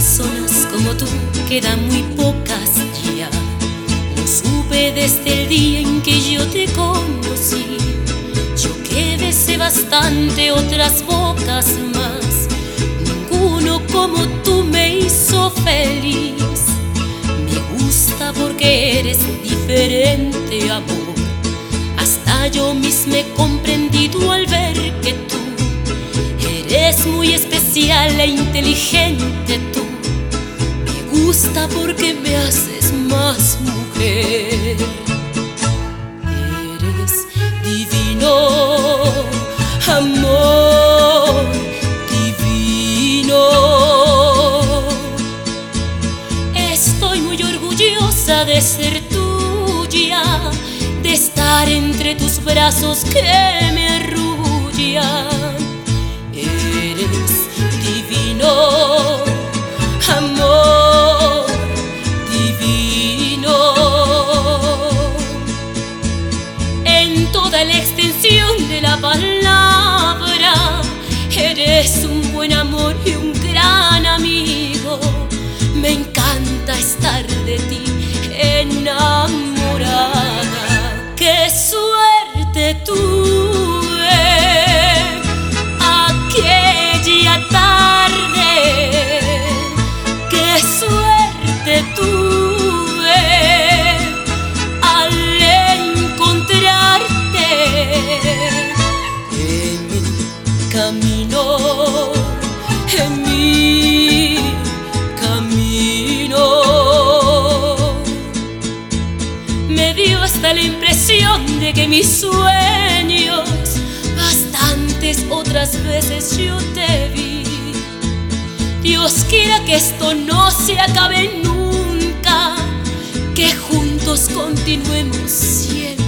Personas como tú quedan muy pocas ya. Lo supe desde el día en que yo te conocí. Yo que besé bastante otras bocas más, ninguno como tú me hizo feliz. Me gusta porque eres diferente, amor. Hasta yo misma he comprendido al ver que tú eres muy especial e inteligente. Tú me gusta porque me haces más mujer. Eres divino, amor divino. Estoy muy orgullosa de ser tuya, de estar entre tus brazos que me arrullan. Eres divino, amor divino. En toda la extensión de la palabra, eres un buen amor y un gran amigo. Me encanta estar de ti enamorada. ¡Qué suerte tuve aquella tarde! ¡Qué suerte tuve al encontrarte en mi camino, en mi camino! Me dio hasta la impresión de que mis sueños, bastantes otras veces yo te vi. Dios quiera que esto no se acabe nunca, que juntos continuemos siempre.